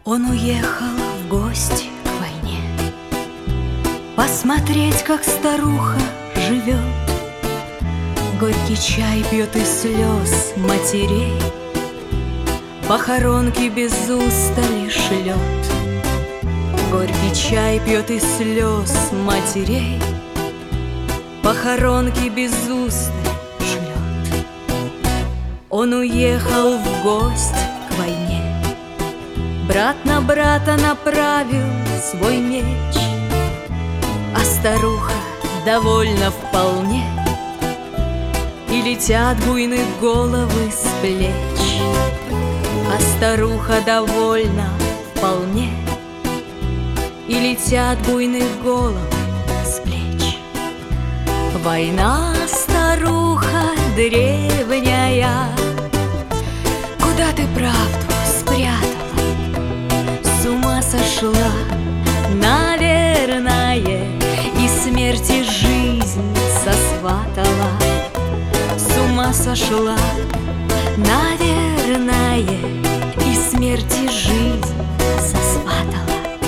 Он уехал в гости к войне, посмотреть, как старуха живет. Горький чай пьет из слез матерей, похоронки без устали шлет. Горький чай пьет из слез матерей, похоронки без устали шлет. Он уехал в гость к войне, брат на брата направил свой меч, а старуха довольна вполне, и летят буйные головы с плеч. А старуха довольна вполне, и летят буйные головы с плеч. Война, старуха древняя, куда ты правду спрятала? С ума сошла, наверное, и смерти жизнь сосватала. С ума сошла, наверное, и смерти жизнь сосватала.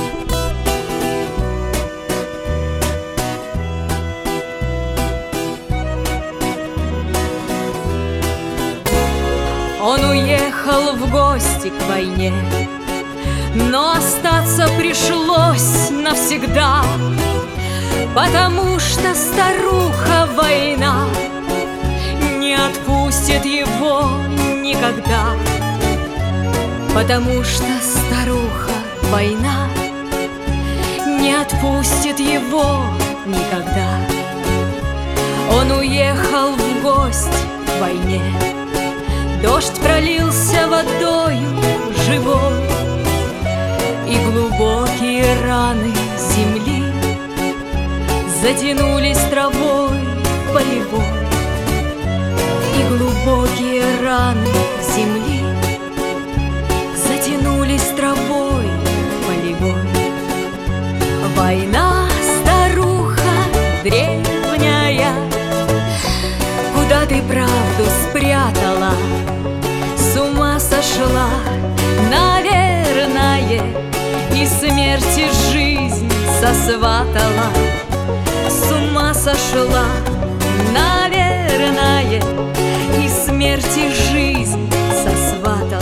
Он уехал в гости к войне, но остаться пришлось навсегда, потому что старуха война не отпустит его никогда. Потому что старуха война не отпустит его никогда. Он уехал в гости к войне, дождь пролился водою живой, и глубокие раны земли затянулись травой полевой. И глубокие раны земли затянулись травой полевой. Война, старуха древняя, куда ты правду спрятала? С ума сошла, наверное, и смерти жизнь сосватала. С ума сошла, наверное, и смерти жизнь сосватала.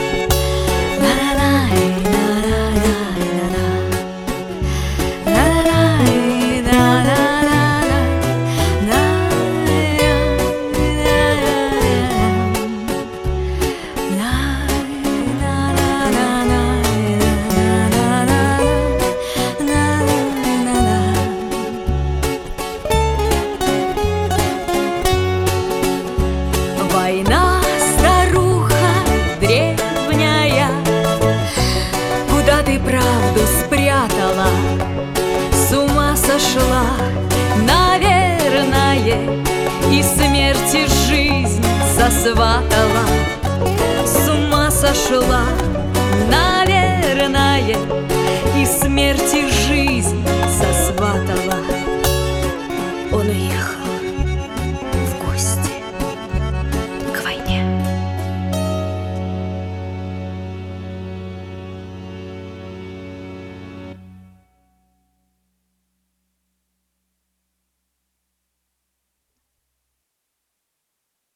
Война, старуха древняя, куда ты правду спрятала? С ума сошла, наверное, и смерти жизнь сосватала. С ума сошла, наверное, и смерти жизнь